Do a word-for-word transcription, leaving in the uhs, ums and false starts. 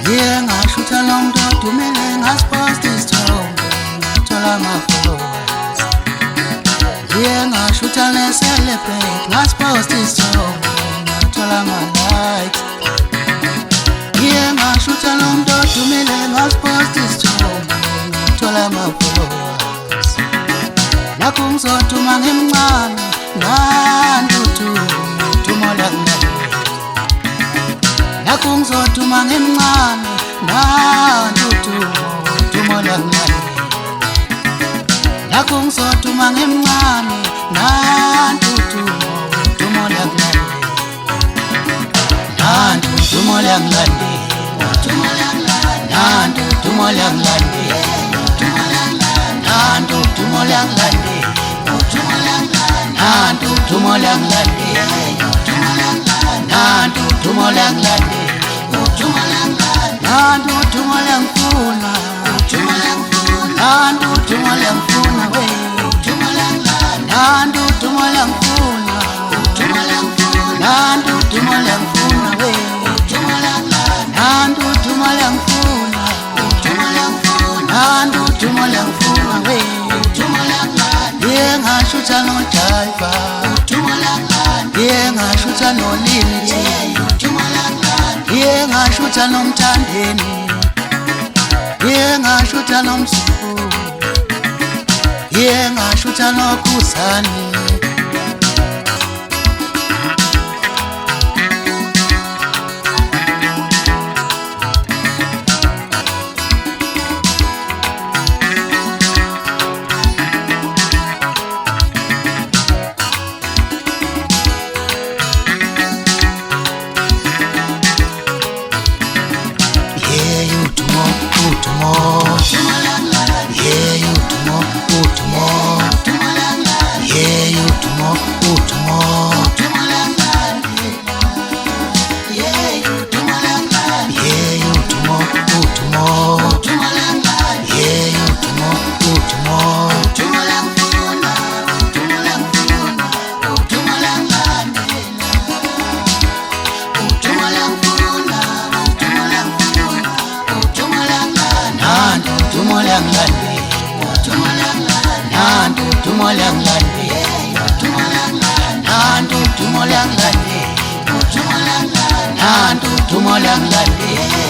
Yeah, shoot along the two million as past this town. Tell my followers. Yeah, shoot and let's celebrate as past this town. Tell my light. Yeah, shoot along the two million as past this town. Tell my followers. Nakung so to mangim man, nandu tu tu molang. Nakung so to mangim man, nandu tu tu molang. Nakung so to mangim man, nandu tu tu molang. Nandu tu molang landi, tu molang landi, nandu tu molang landi, tu molang landi, nandu tu molang landi, tu molang landi, nandu tu molang landi, tu molang landi, nandu tu molang landi, tu molang landi, nandu tu molang funa, tu molang funa, nandu tu molang funa we, tu molang landi, nandu tu molang funa, tu molang funa, nandu tu molang funa we, tu molang landi, nandu tu molang funa, tu molang funa, nandu tu molang funa we, tu molang landi, yeah shoot no driver, tu molang landi, yeah shoot no limit, tu molang landi, yeah shoot no mtandeni, yeah shoot no msifu, yeah shoot no kusani. Nandu tumolang landi, nandu tumolang landi, nandu tumolang landi.